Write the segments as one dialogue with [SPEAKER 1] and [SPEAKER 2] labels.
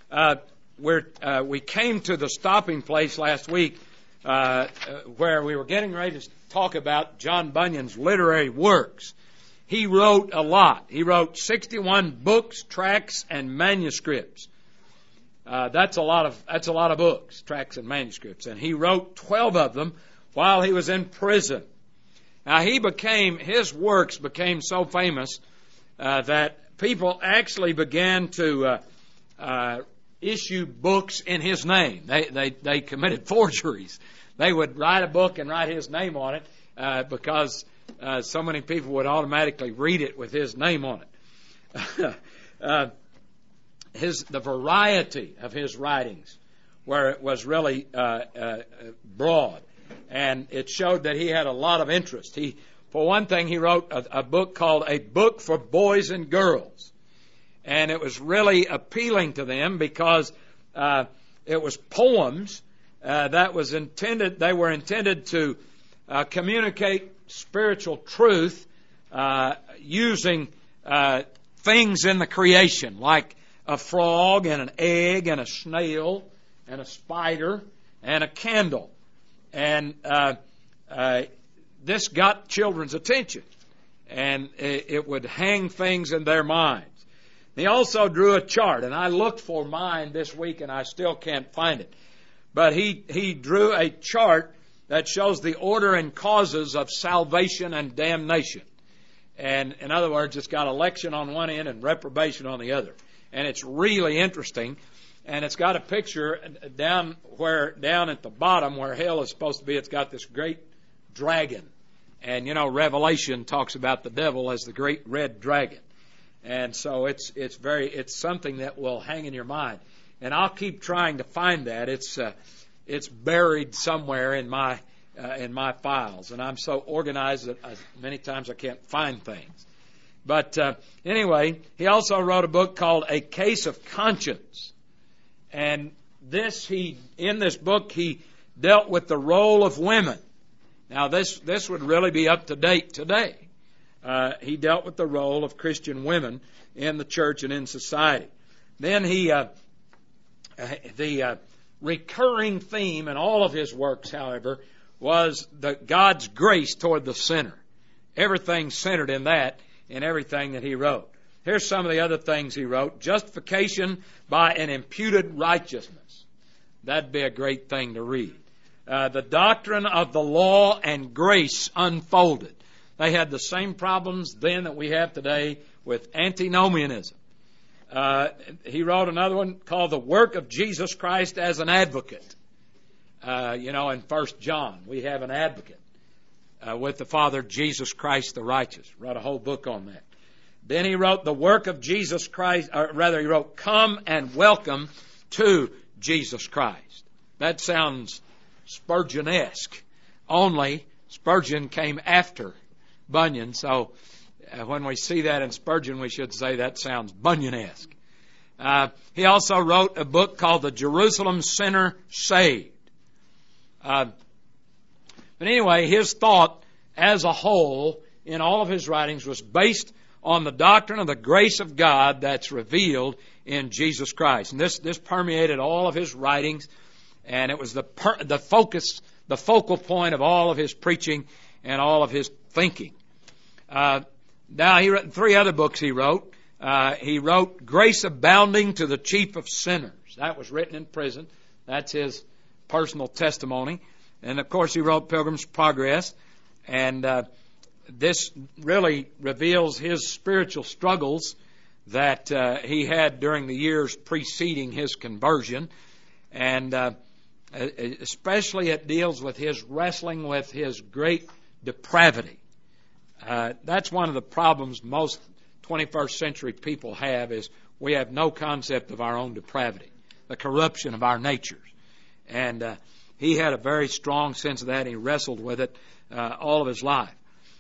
[SPEAKER 1] We came to the stopping place last week where we were getting ready to talk about John Bunyan's literary works. He wrote a lot. He wrote 61 books, tracts, and manuscripts. That's a lot of books, tracts, and manuscripts. And he wrote 12 of them while he was in prison. Now his works became so famous that people actually began to issue books in his name. They committed forgeries. They would write a book and write his name on it because so many people would automatically read it with his name on it. The variety of his writings was really broad, and it showed that he had a lot of interest. For one thing, he wrote a book called A Book for Boys and Girls, and it was really appealing to them because it was poems that was intended. They were intended to communicate spiritual truth using things in the creation, like a frog and an egg and a snail and a spider and a candle. And this got children's attention, and it would hang things in their minds. He also drew a chart, and I looked for mine this week, and I still can't find it. But he drew a chart that shows the order and causes of salvation and damnation. And in other words, it's got election on one end and reprobation on the other. And it's really interesting. And it's got a picture down at the bottom where hell is supposed to be. It's got this great dragon. And you know, Revelation talks about the devil as the great red dragon. And so it's something that will hang in your mind. And I'll keep trying to find that. It's buried somewhere in my files, and I'm so organized that many times I can't find things. But anyway, he also wrote a book called A Case of Conscience, and in this book he dealt with the role of women. Now this would really be up to date today. He dealt with the role of Christian women in the church and in society. Then the recurring theme in all of his works, however, was God's grace toward the sinner. Everything centered in that in everything that he wrote. Here's some of the other things he wrote. Justification by an imputed righteousness. That'd be a great thing to read. The doctrine of the law and grace unfolded. They had the same problems then that we have today with antinomianism. He wrote another one called The Work of Jesus Christ as an Advocate. In 1 John, we have an advocate with the Father, Jesus Christ the righteous. Wrote a whole book on that. Then he wrote The Work of Jesus Christ, or rather he wrote Come and Welcome to Jesus Christ. That sounds Spurgeon-esque. Only Spurgeon came after Bunyan, so when we see that in Spurgeon, we should say that sounds Bunyan-esque. He also wrote a book called The Jerusalem Sinner Saved. But anyway, his thought as a whole in all of his writings was based on the doctrine of the grace of God that's revealed in Jesus Christ. And this permeated all of his writings, and it was the focal point of all of his preaching and all of his thinking. Now, he wrote 3 other books he wrote. He wrote Grace Abounding to the Chief of Sinners. That was written in prison. That's his personal testimony. And, of course, he wrote Pilgrim's Progress. And this really reveals his spiritual struggles that he had during the years preceding his conversion. And especially it deals with his wrestling with his great depravity. That's one of the problems most 21st century people have, is we have no concept of our own depravity, the corruption of our natures. And he had a very strong sense of that. He wrestled with it all of his life.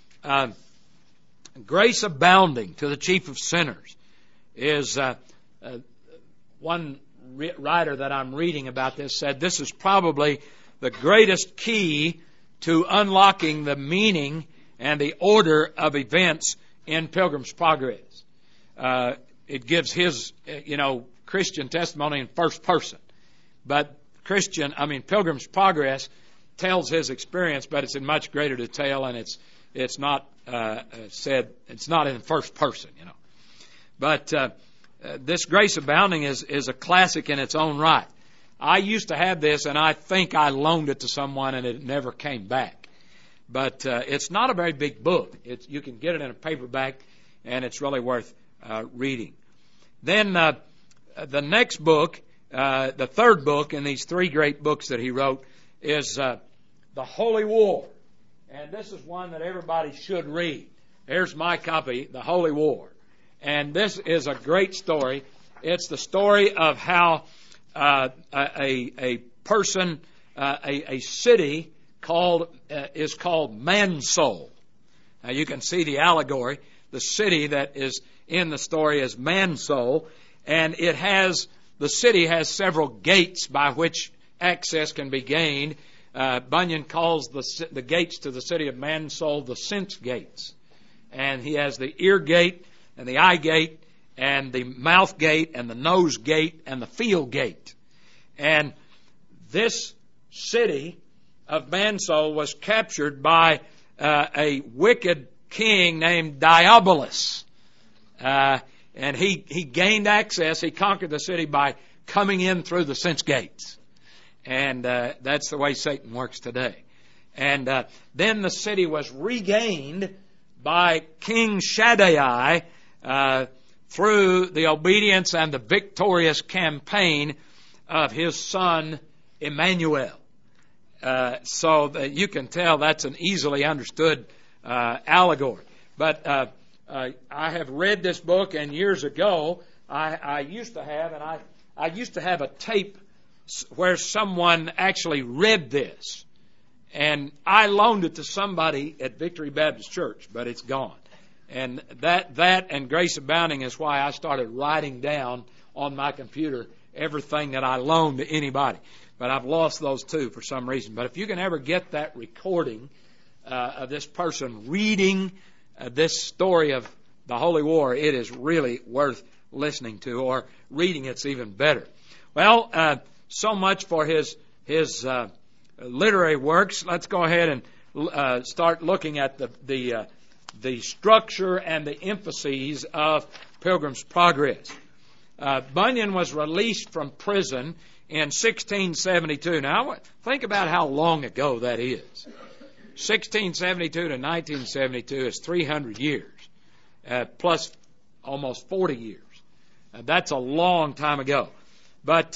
[SPEAKER 1] Grace Abounding to the Chief of Sinners is one writer that I'm reading about this said this is probably the greatest key to unlocking the meaning and the order of events in Pilgrim's Progress. It gives his, Christian testimony in first person. But Pilgrim's Progress tells his experience, but it's in much greater detail, and it's not it's not in first person, you know. But this Grace Abounding is a classic in its own right. I used to have this, and I think I loaned it to someone, and it never came back. But it's not a very big book. You can get it in a paperback, and it's really worth reading. Then the next book, the third book in these three great books that he wrote, is The Holy War. And this is one that everybody should read. Here's my copy, The Holy War. And this is a great story. It's the story of how a person, a city is called Mansoul. Now you can see the allegory. The city that is in the story is Mansoul, and the city has several gates by which access can be gained. Bunyan calls the gates to the city of Mansoul the sense gates. And he has the ear gate and the eye gate and the mouth gate and the nose gate and the feel gate. And this city of Mansoul was captured by a wicked king named Diabolus. And he gained access. He conquered the city by coming in through the sense gates. And that's the way Satan works today. And then the city was regained by King Shaddai through the obedience and the victorious campaign of his son Emmanuel. So that you can tell that's an easily understood allegory. But I have read this book, and years ago I used to have a tape where someone actually read this, and I loaned it to somebody at Victory Baptist Church, but it's gone. And that and Grace Abounding is why I started writing down on my computer everything that I loaned to anybody. But I've lost those two for some reason. But if you can ever get that recording of this person reading this story of the Holy War, it is really worth listening to, or reading it's even better. Well, so much for his literary works. Let's go ahead and start looking at the structure and the emphases of Pilgrim's Progress. Bunyan was released from prison in 1672. Now, think about how long ago that is. 1672 to 1972 is 300 years, plus almost 40 years. That's a long time ago. But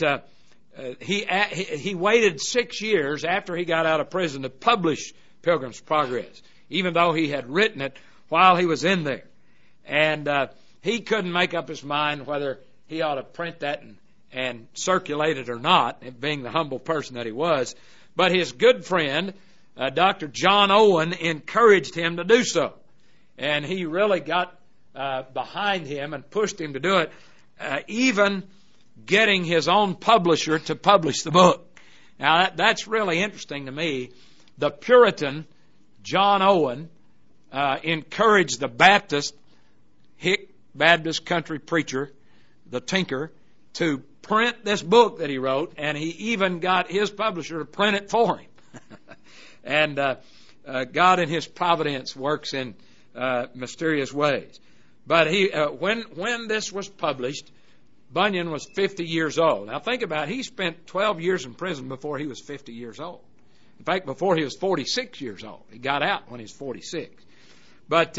[SPEAKER 1] he waited 6 years after he got out of prison to publish Pilgrim's Progress, even though he had written it while he was in there. And he couldn't make up his mind whether he ought to print that and circulate it or not, being the humble person that he was. But his good friend, Dr. John Owen, encouraged him to do so. And he really got behind him and pushed him to do it, even getting his own publisher to publish the book. Now, that's really interesting to me. The Puritan, John Owen, encouraged the Baptist, hick Baptist country preacher, the tinker, to print this book that he wrote, and he even got his publisher to print it for him. And God in His providence works in mysterious ways. But when this was published, Bunyan was 50 years old. Now think about it. He spent 12 years in prison before he was 50 years old. In fact, before he was 46 years old. He got out when he was 46. But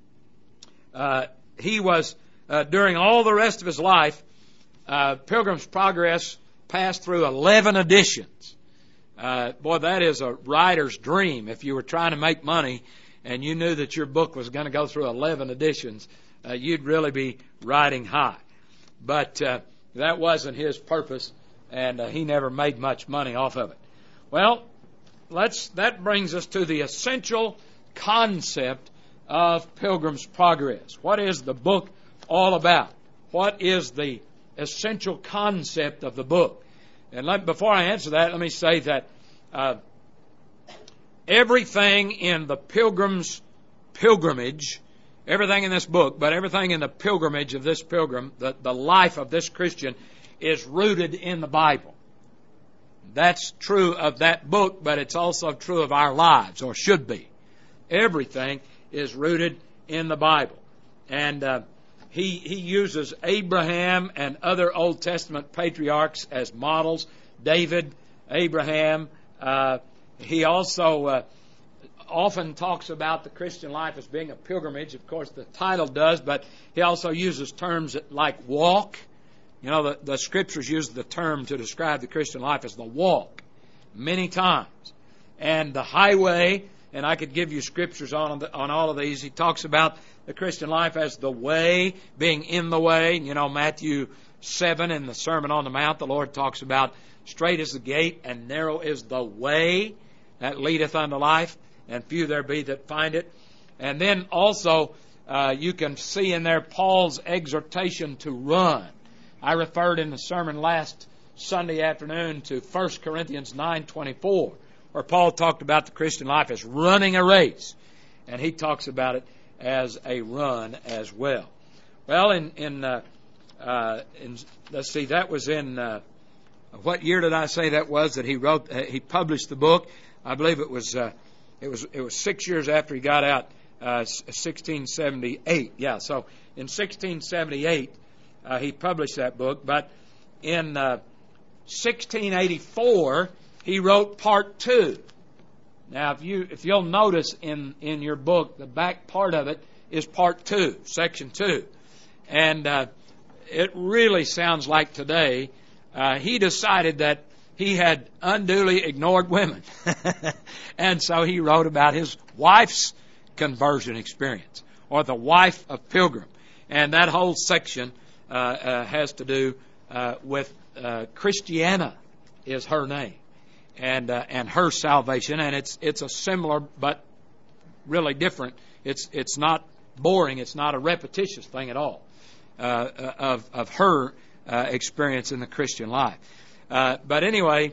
[SPEAKER 1] he was, during all the rest of his life, Pilgrim's Progress passed through 11 editions. Boy, that is a writer's dream. If you were trying to make money and you knew that your book was going to go through 11 editions, you'd really be riding high. But that wasn't his purpose, and he never made much money off of it. Well, that brings us to the essential concept of Pilgrim's Progress. What is the book all about? What is the essential concept of the book? And before I answer that, let me say that everything in the Pilgrim's pilgrimage, everything in this book, but everything in the pilgrimage of this pilgrim, the life of this Christian, is rooted in the Bible. That's true of that book, but it's also true of our lives, or should be. Everything is rooted in the Bible. And he uses Abraham and other Old Testament patriarchs as models. David, Abraham. He also often talks about the Christian life as being a pilgrimage. Of course, the title does, but he also uses terms like walk. You know, the Scriptures use the term to describe the Christian life as the walk many times. And the highway, and I could give you Scriptures on all of these. He talks about the Christian life as the way, being in the way. You know, Matthew 7 in the Sermon on the Mount, the Lord talks about straight is the gate and narrow is the way that leadeth unto life, and few there be that find it. And then also you can see in there Paul's exhortation to run. I referred in the sermon last Sunday afternoon to 1 Corinthians 9:24, where Paul talked about the Christian life as running a race, and he talks about it as a run as well. Well, let's see, that was in what year did I say that was that he wrote? He published the book. I believe it was 6 years after he got out, 1678. Yeah, so in 1678. He published that book, but in 1684 he wrote part 2. Now, if you'll notice in your book, the back part of it is part 2, section 2, and it really sounds like today he decided that he had unduly ignored women, and so he wrote about his wife's conversion experience, or the wife of Pilgrim, and that whole section has to do with Christiana is her name, and her salvation, and it's a similar but really different. It's not boring. It's not a repetitious thing at all of her experience in the Christian life. But anyway,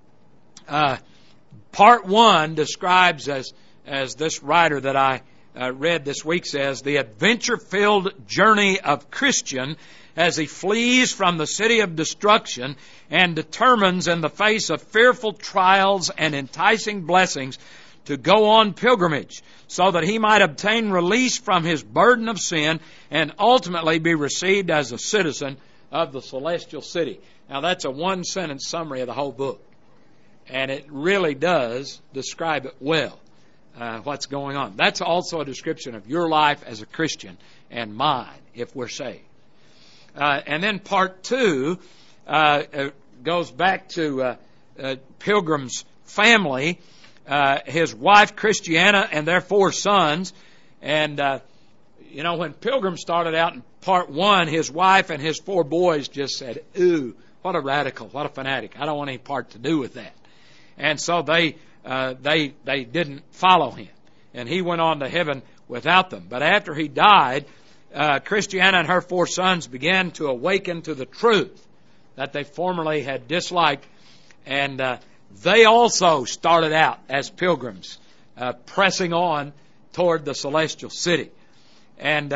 [SPEAKER 1] part 1 describes as this writer that I read this week says, the adventure-filled journey of Christian as he flees from the city of destruction and determines in the face of fearful trials and enticing blessings to go on pilgrimage so that he might obtain release from his burden of sin and ultimately be received as a citizen of the celestial city. Now that's a one-sentence summary of the whole book, and it really does describe it well. What's going on. That's also a description of your life as a Christian and mine if we're saved. And then part 2 goes back to Pilgrim's family, his wife Christiana and their 4 sons. And, when Pilgrim started out in part 1, his wife and his 4 boys just said, ooh, what a radical, what a fanatic. I don't want any part to do with that. And so they didn't follow him, and he went on to heaven without them. But after he died, Christiana and her 4 sons began to awaken to the truth that they formerly had disliked, and they also started out as pilgrims, pressing on toward the celestial city. And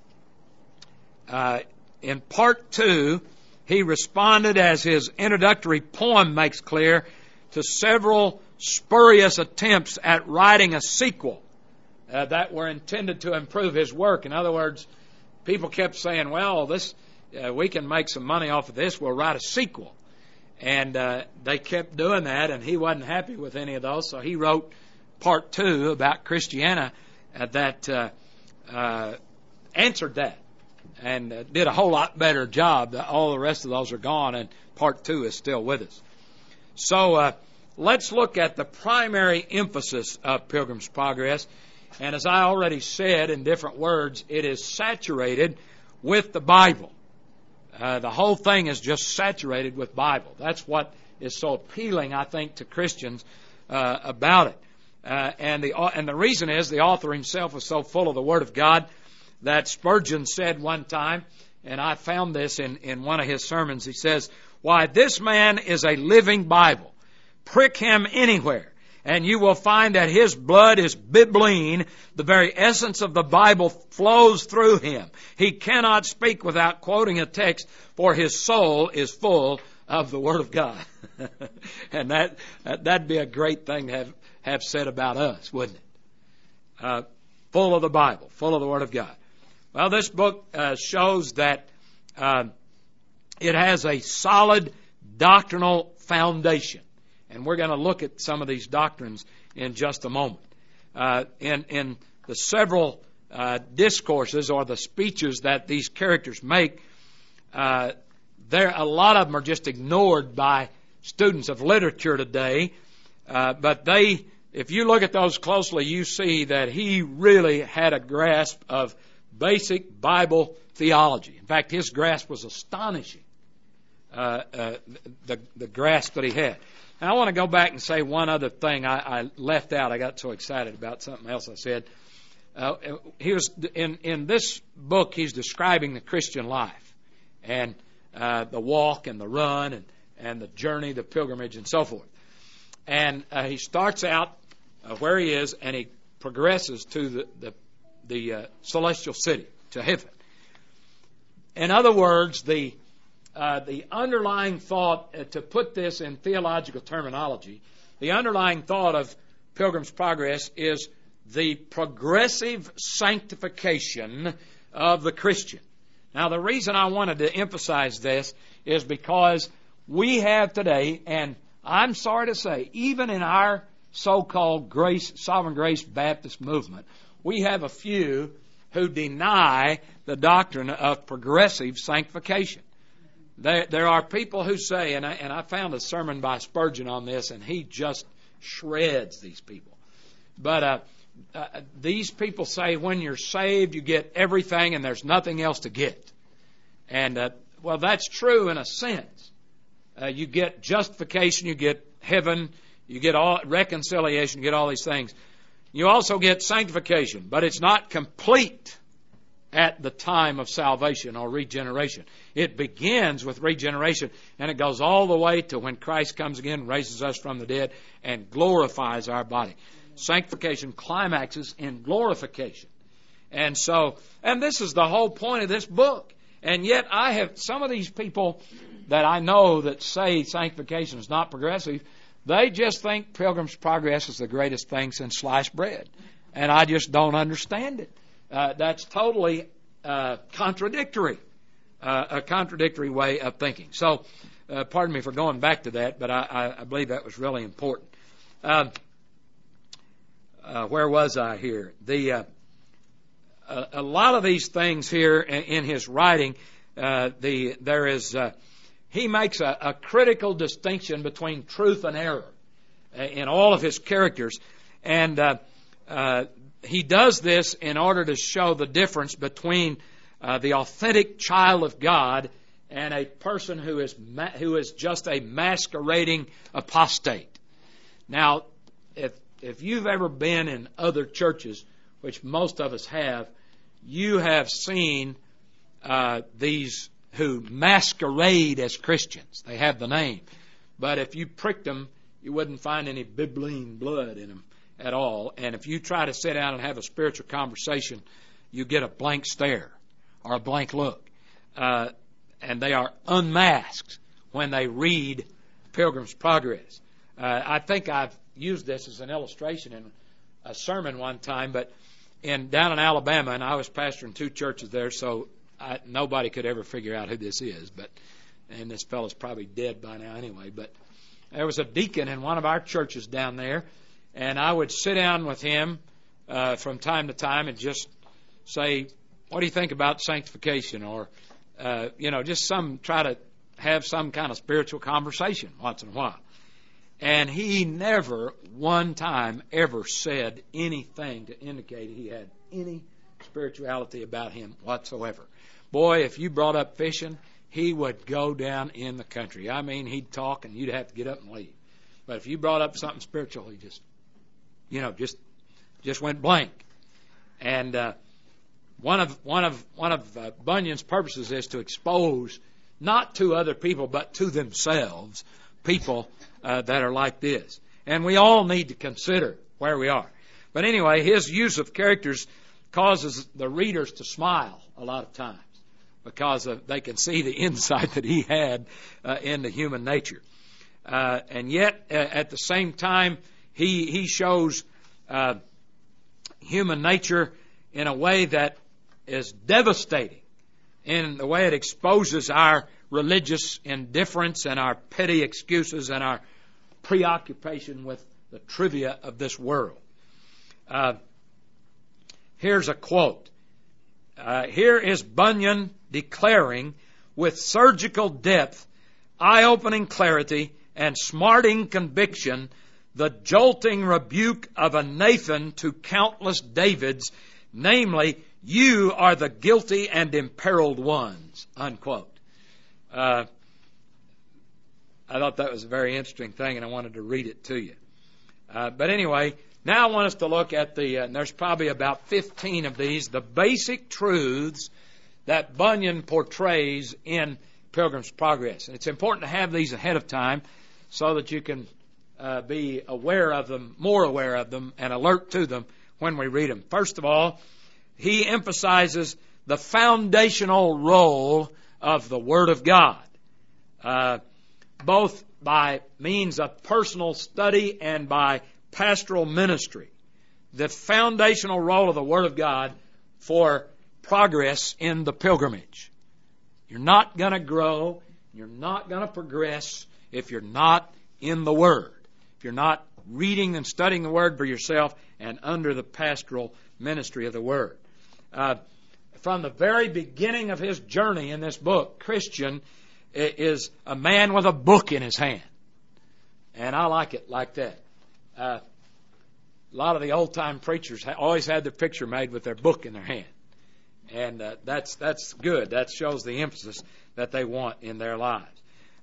[SPEAKER 1] in part 2, he responded, as his introductory poem makes clear, to several spurious attempts at writing a sequel that were intended to improve his work. In other words, people kept saying, well, this we can make some money off of this, we'll write a sequel. And they kept doing that, and he wasn't happy with any of those, so he wrote part 2 about Christiana that answered that and did a whole lot better job. All the rest of those are gone, and part 2 is still with us. So let's look at the primary emphasis of Pilgrim's Progress. And as I already said in different words, it is saturated with the Bible. The whole thing is just saturated with Bible. That's what is so appealing, I think, to Christians about it. And the reason is the author himself was so full of the Word of God that Spurgeon said one time, and I found this in one of his sermons, he says, "Why, this man is a living Bible. Prick him anywhere, And you will find that his blood is bibline. The very essence of the Bible flows through him. He cannot speak without quoting a text, for his soul is full of the Word of God. And that'd be a great thing to have said about us, wouldn't it? Full of the Bible, full of the Word of God. Well, this book shows that it has a solid doctrinal foundation. And we're going to look at some of these doctrines in just a moment. In the several discourses or the speeches that these characters make, a lot of them are just ignored by students of literature today. But if you look at those closely, you see that he really had a grasp of basic Bible theology. In fact, his grasp was astonishing, the grasp that he had. Now, I want to go back and say one other thing I left out. I got so excited about something else I said. He was in this book, he's describing the Christian life and the walk and the run and the journey, the pilgrimage, and so forth. And he starts out where he is, and he progresses to the celestial city, to heaven. In other words, the underlying thought, to put this in theological terminology, the underlying thought of Pilgrim's Progress is the progressive sanctification of the Christian. Now, the reason I wanted to emphasize this is because we have today, and I'm sorry to say, even in our so-called Sovereign Grace Baptist movement, we have a few who deny the doctrine of progressive sanctification. There are people who say, and I found a sermon by Spurgeon on this, and he just shreds these people. But these people say when you're saved, you get everything and there's nothing else to get. And, well, that's true in a sense. You get justification, you get heaven, you get all reconciliation, you get all these things. You also get sanctification, but it's not complete at the time of salvation or regeneration. It begins with regeneration, and it goes all the way to when Christ comes again, raises us from the dead, and glorifies our body. Sanctification climaxes in glorification. And this is the whole point of this book. And yet I have some of these people that I know that say sanctification is not progressive, they just think Pilgrim's Progress is the greatest thing since sliced bread. And I just don't understand it. That's totally contradictory, a contradictory way of thinking. So, pardon me for going back to that, but I believe that was really important. Where was I here? A lot of these things here in his writing, he makes a critical distinction between truth and error in all of his characters, and he does this in order to show the difference between the authentic child of God and a person who is just a masquerading apostate. Now, if you've ever been in other churches, which most of us have, you have seen these who masquerade as Christians. They have the name. But if you pricked them, you wouldn't find any bibline blood in them at all. And if you try to sit down and have a spiritual conversation, you get a blank stare or a blank look. And they are unmasked when they read Pilgrim's Progress. I think I've used this as an illustration in a sermon one time, but down in Alabama, and I was pastoring 2 churches there, so nobody could ever figure out who this is. And this fellow's probably dead by now anyway. But there was a deacon in one of our churches down there, and I would sit down with him from time to time and just say, "What do you think about sanctification?" Or just try to have some kind of spiritual conversation once in a while. And he never one time ever said anything to indicate he had any spirituality about him whatsoever. Boy, if you brought up fishing, he would go down in the country. I mean, he'd talk and you'd have to get up and leave. But if you brought up something spiritual, he just went blank. And one of Bunyan's purposes is to expose, not to other people, but to themselves, people that are like this. And we all need to consider where we are. But anyway, his use of characters causes the readers to smile a lot of times because they can see the insight that he had into human nature. And yet, at the same time, he shows human nature in a way that is devastating, in the way it exposes our religious indifference and our petty excuses and our preoccupation with the trivia of this world. Here's a quote. Here is Bunyan declaring with surgical depth, eye-opening clarity, and smarting conviction the jolting rebuke of a Nathan to countless Davids, namely, you are the guilty and imperiled ones, unquote. I thought that was a very interesting thing, and I wanted to read it to you. But anyway, now I want us to look at and there's probably about 15 of these, the basic truths that Bunyan portrays in Pilgrim's Progress. And it's important to have these ahead of time so that you can be aware of them, more aware of them, and alert to them when we read them. First of all, he emphasizes the foundational role of the Word of God, both by means of personal study and by pastoral ministry. The foundational role of the Word of God for progress in the pilgrimage. You're not going to grow, you're not going to progress if you're not in the Word, if you're not reading and studying the Word for yourself and under the pastoral ministry of the Word. From the very beginning of his journey in this book, Christian is a man with a book in his hand. And I like it like that. A lot of the old-time preachers always had their picture made with their book in their hand. And that's good. That shows the emphasis that they want in their lives.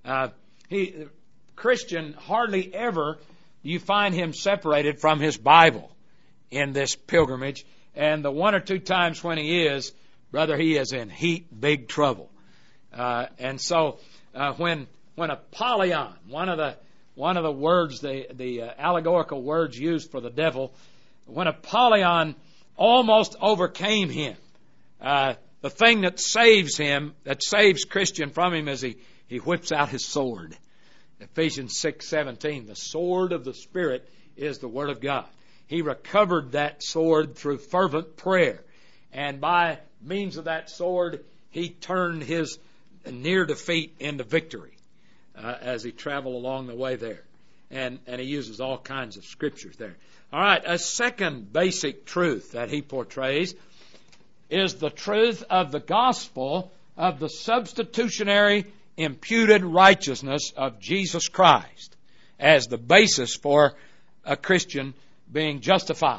[SPEAKER 1] Christian, hardly ever you find him separated from his Bible in this pilgrimage. And the one or two times when he is, brother, he is in big trouble. And so when Apollyon, one of the words, the allegorical words used for the devil, when Apollyon almost overcame him, the thing that saves him, that saves Christian from him, is he whips out his sword. Ephesians 6:17, the sword of the Spirit is the Word of God. He recovered that sword through fervent prayer. And by means of that sword, he turned his near defeat into victory as he traveled along the way there. And he uses all kinds of scriptures there. All right, a second basic truth that he portrays is the truth of the gospel of the substitutionary imputed righteousness of Jesus Christ as the basis for a Christian being justified,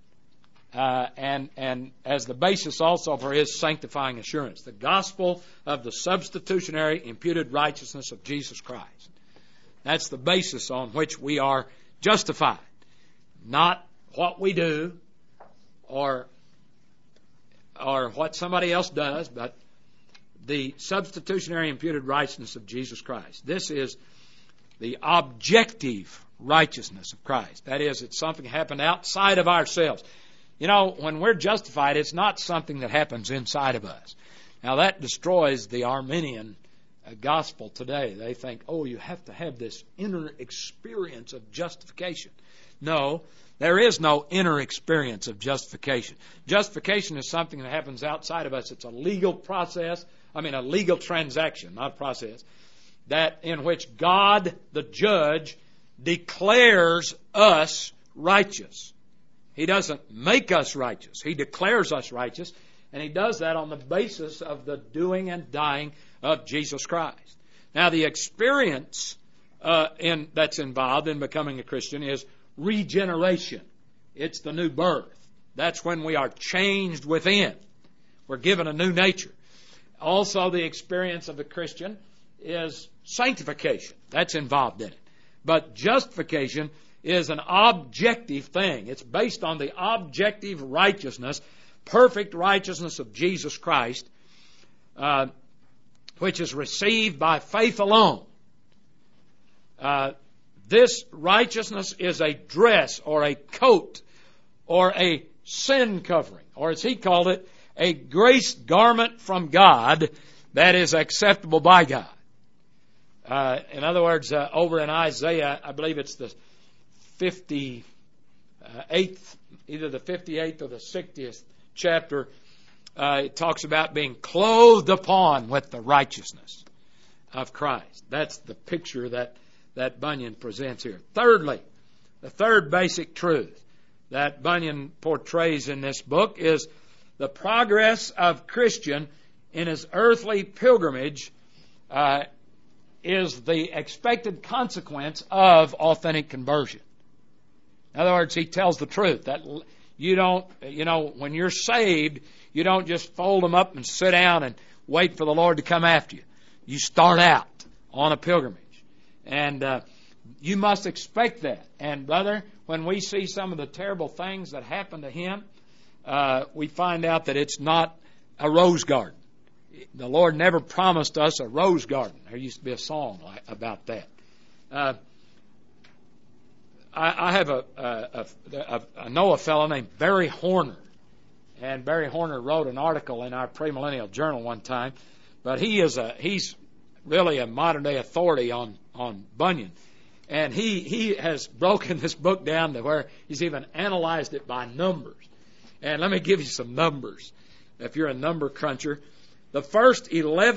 [SPEAKER 1] and as the basis also for his sanctifying assurance. The gospel of the substitutionary imputed righteousness of Jesus Christ. That's the basis on which we are justified. Not what we do or what somebody else does, but the substitutionary imputed righteousness of Jesus Christ. This is the objective righteousness of Christ. That is, it's something that happened outside of ourselves. You know, when we're justified, it's not something that happens inside of us. Now, that destroys the Arminian gospel today. They think, oh, you have to have this inner experience of justification. No, there is no inner experience of justification. Justification is something that happens outside of us. It's a legal process. A legal transaction, not a process, that in which God, the judge, declares us righteous. He doesn't make us righteous. He declares us righteous, and he does that on the basis of the doing and dying of Jesus Christ. Now, the experience that's involved in becoming a Christian is regeneration. It's the new birth. That's when we are changed within. We're given a new nature. Also, the experience of the Christian is sanctification. That's involved in it. But justification is an objective thing. It's based on the objective righteousness, perfect righteousness of Jesus Christ, which is received by faith alone. this righteousness is a dress or a coat or a sin covering, or as he called it, a grace garment from God that is acceptable by God. In other words, over in Isaiah, I believe it's the 58th, either the 58th or the 60th chapter, it talks about being clothed upon with the righteousness of Christ. That's the picture that Bunyan presents here. Thirdly, the third basic truth that Bunyan portrays in this book is the progress of Christian in his earthly pilgrimage is the expected consequence of authentic conversion. In other words, he tells the truth that you don't, when you're saved, you don't just fold them up and sit down and wait for the Lord to come after you. You start out on a pilgrimage. And you must expect that. And brother, when we see some of the terrible things that happen to him, we find out that it's not a rose garden. The Lord never promised us a rose garden. There used to be a song about that. I know a fellow named Barry Horner. And Barry Horner wrote an article in our Premillennial Journal one time. But he's really a modern day authority on Bunyan. And he has broken this book down to where he's even analyzed it by numbers. And let me give you some numbers, if you're a number cruncher. The first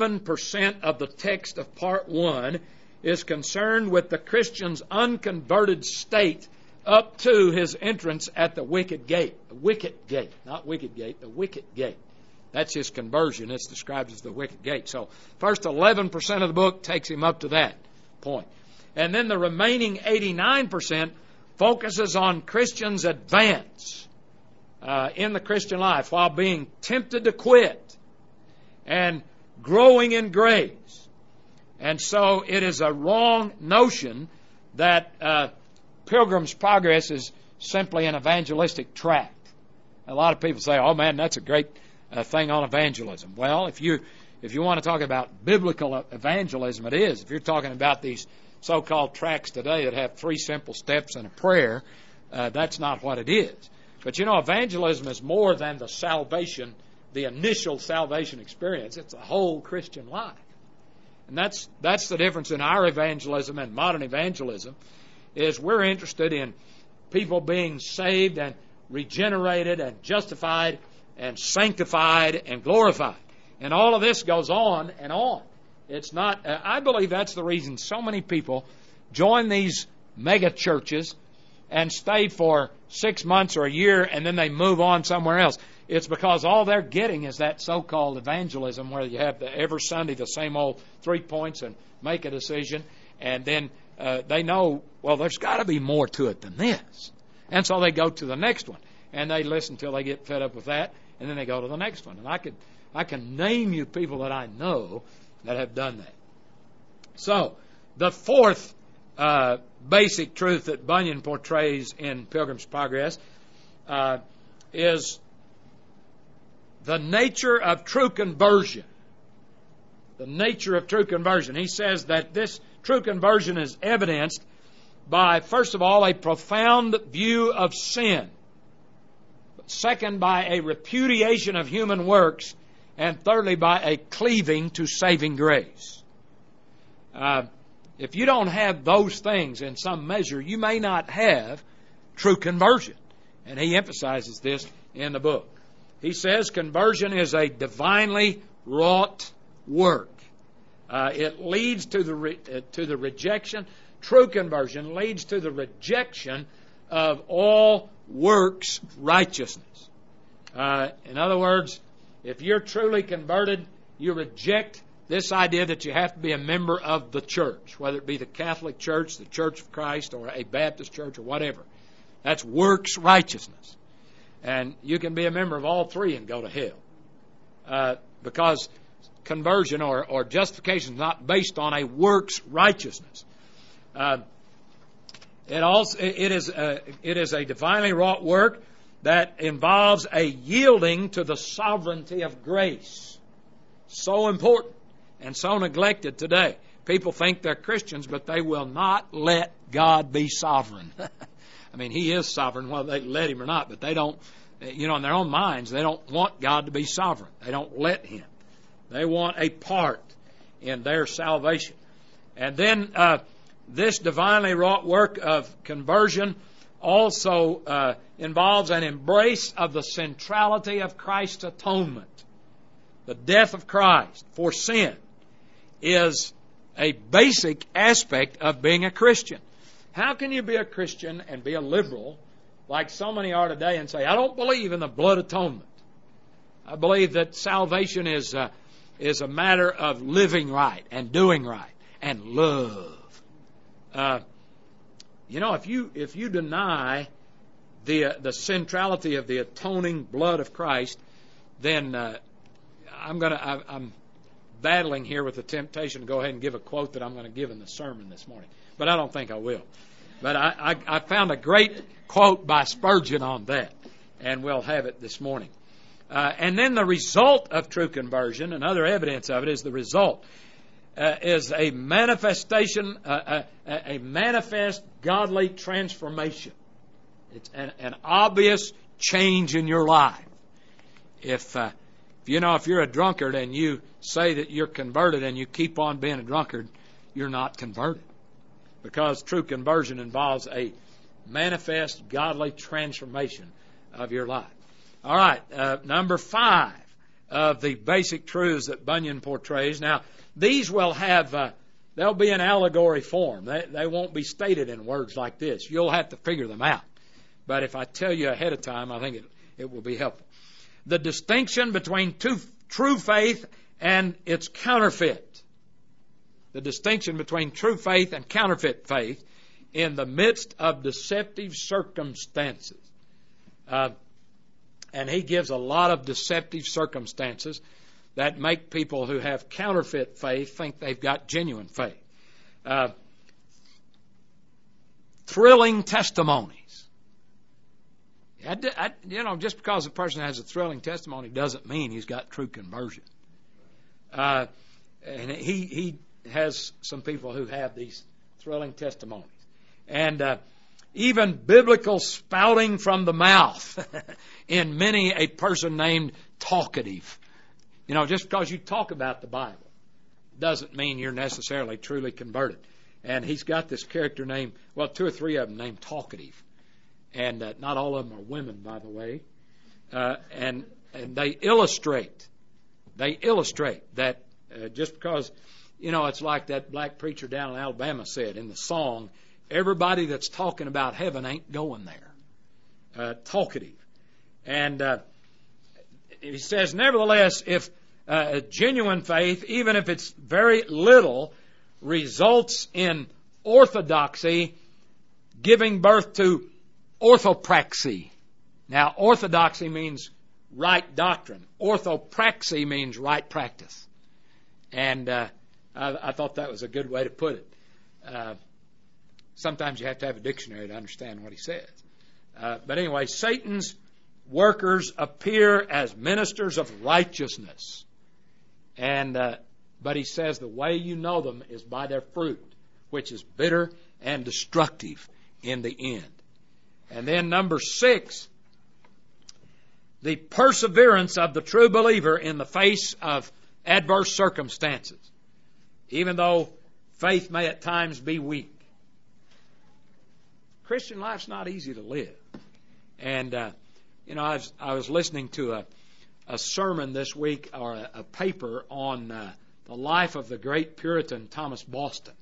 [SPEAKER 1] 11% of the text of Part 1 is concerned with the Christian's unconverted state up to his entrance at the wicket gate. The wicket gate, not wicket gate, the wicket gate. That's his conversion. It's described as the wicket gate. So first 11% of the book takes him up to that point. And then the remaining 89% focuses on Christians' advance in the Christian life while being tempted to quit and growing in grace. And so it is a wrong notion that Pilgrim's Progress is simply an evangelistic tract. A lot of people say, oh man, that's a great thing on evangelism. Well, if you want to talk about biblical evangelism, it is. If you're talking about these so-called tracts today that have 3 simple steps and a prayer, that's not what it is. But evangelism is more than the salvation, the initial salvation experience. It's a whole Christian life. And that's the difference in our evangelism and modern evangelism, is we're interested in people being saved and regenerated and justified and sanctified and glorified. And all of this goes on and on. It's not, I believe that's the reason so many people join these mega churches and stay for 6 months or a year and then they move on somewhere else. It's because all they're getting is that so-called evangelism where you have every Sunday the same old 3 points and make a decision, and then they know, well, there's got to be more to it than this. And so they go to the next one, and they listen till they get fed up with that, and then they go to the next one. And I can name you people that I know that have done that. So the fourth basic truth that Bunyan portrays in Pilgrim's Progress is the nature of true conversion. The nature of true conversion. He says that this true conversion is evidenced by, first of all, a profound view of sin. Second, by a repudiation of human works. And thirdly, by a cleaving to saving grace. If you don't have those things in some measure, you may not have true conversion. And he emphasizes this in the book. He says conversion is a divinely wrought work. It leads to the rejection. True conversion leads to the rejection of all works righteousness. In other words, if you're truly converted, you reject this idea that you have to be a member of the church, whether it be the Catholic Church, the Church of Christ, or a Baptist church, or whatever. That's works righteousness. And you can be a member of all three and go to hell. Because conversion or justification is not based on a works righteousness. It is a divinely wrought work that involves a yielding to the sovereignty of grace. So important and so neglected today. People think they're Christians, but they will not let God be sovereign. I mean, He is sovereign, whether they let Him or not, but they don't, in their own minds, they don't want God to be sovereign. They don't let Him. They want a part in their salvation. And then this divinely wrought work of conversion also involves an embrace of the centrality of Christ's atonement. The death of Christ for sin is a basic aspect of being a Christian. How can you be a Christian and be a liberal like so many are today and say, I don't believe in the blood atonement. I believe that salvation is a matter of living right and doing right and love. If you deny the centrality of the atoning blood of Christ, then I'm battling here with the temptation to go ahead and give a quote that I'm going to give in the sermon this morning, but I don't think I will. But I found a great quote by Spurgeon on that, and we'll have it this morning. And then the result of true conversion, another evidence of it is the result, is a manifestation, a manifest godly transformation. It's an obvious change in your life. If you're a drunkard and you say that you're converted and you keep on being a drunkard, you're not converted. Because true conversion involves a manifest godly transformation of your life. All right, number 5 of the basic truths that Bunyan portrays. Now, these will have, they'll be in allegory form. They won't be stated in words like this. You'll have to figure them out. But if I tell you ahead of time, I think it will be helpful. The distinction between true faith and its counterfeit. The distinction between true faith and counterfeit faith in the midst of deceptive circumstances. And he gives a lot of deceptive circumstances that make people who have counterfeit faith think they've got genuine faith. Thrilling testimonies. Just because a person has a thrilling testimony doesn't mean he's got true conversion. And he has some people who have these thrilling testimonies. And even biblical spouting from the mouth in many a person named talkative. Just because you talk about the Bible doesn't mean you're necessarily truly converted. And he's got this character named, 2 or 3 of them named talkative. And not all of them are women, by the way. And they illustrate that just because, it's like that black preacher down in Alabama said in the song, everybody that's talking about heaven ain't going there. Talkative. And he says, nevertheless, if a genuine faith, even if it's very little, results in orthodoxy, giving birth to orthopraxy. Now, orthodoxy means right doctrine. Orthopraxy means right practice. And I thought that was a good way to put it. Sometimes you have to have a dictionary to understand what he says. But anyway, Satan's workers appear as ministers of righteousness. But he says the way you know them is by their fruit, which is bitter and destructive in the end. And then number 6, the perseverance of the true believer in the face of adverse circumstances, even though faith may at times be weak. Christian life's not easy to live. And, I was listening to a sermon this week, or a paper on the life of the great Puritan Thomas Boston.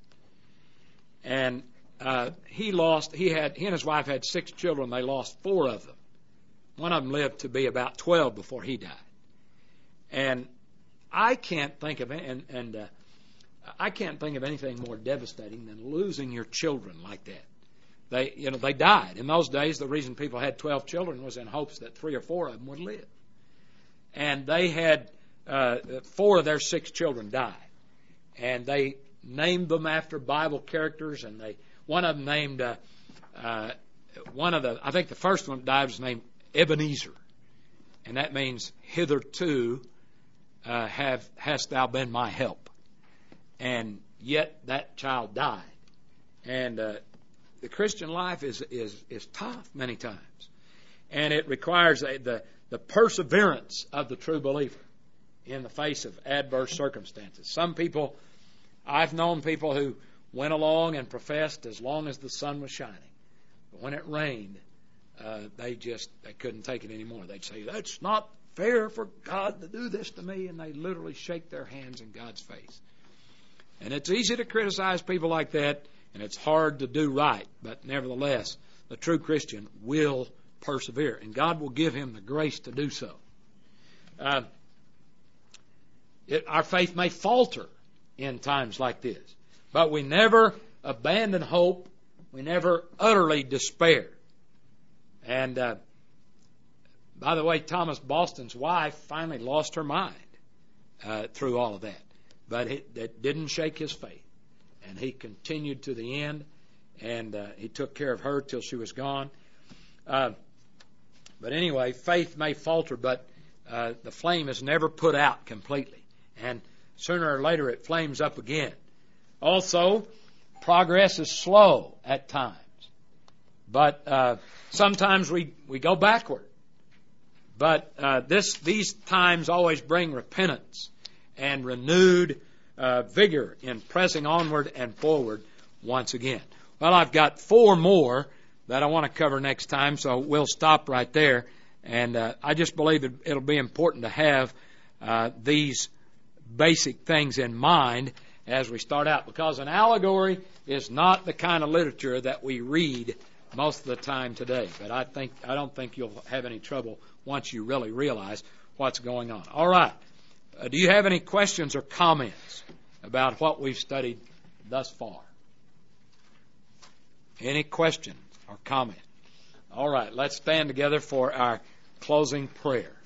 [SPEAKER 1] And he and his wife had 6 children. They lost 4 of them. One of them lived to be about 12 before he died. And I can't think of anything more devastating than losing your children like that. They died. In those days, the reason people had 12 children was in hopes that 3 or 4 of them would live. And they had 4 of their 6 children die. And they named them after Bible characters, and one of them named I think the first one that died was named Ebenezer, and that means hitherto hast thou been my help. And yet that child died. And the Christian life is tough many times. And it requires the perseverance of the true believer in the face of adverse circumstances. Some people, I've known people who went along and professed as long as the sun was shining. But when it rained, they couldn't take it anymore. They'd say, "That's not fair for God to do this to me," and they literally shake their hands in God's face. And it's easy to criticize people like that, and it's hard to do right. But nevertheless, the true Christian will persevere, and God will give him the grace to do so. Our faith may falter in times like this, but we never abandon hope. We never utterly despair. And by the way, Thomas Boston's wife finally lost her mind through all of that. But it didn't shake his faith. And he continued to the end, and he took care of her till she was gone. But anyway, faith may falter, but the flame is never put out completely. And sooner or later it flames up again. Also, progress is slow at times. But sometimes we go backward. But these times always bring repentance and renewed vigor in pressing onward and forward once again. Well, I've got 4 more that I want to cover next time, so we'll stop right there. And I just believe that it'll be important to have these basic things in mind as we start out, because an allegory is not the kind of literature that we read most of the time today. But I don't think you'll have any trouble once you really realize what's going on. All right. Do you have any questions or comments about what we've studied thus far? Any questions or comments? All right. Let's stand together for our closing prayer.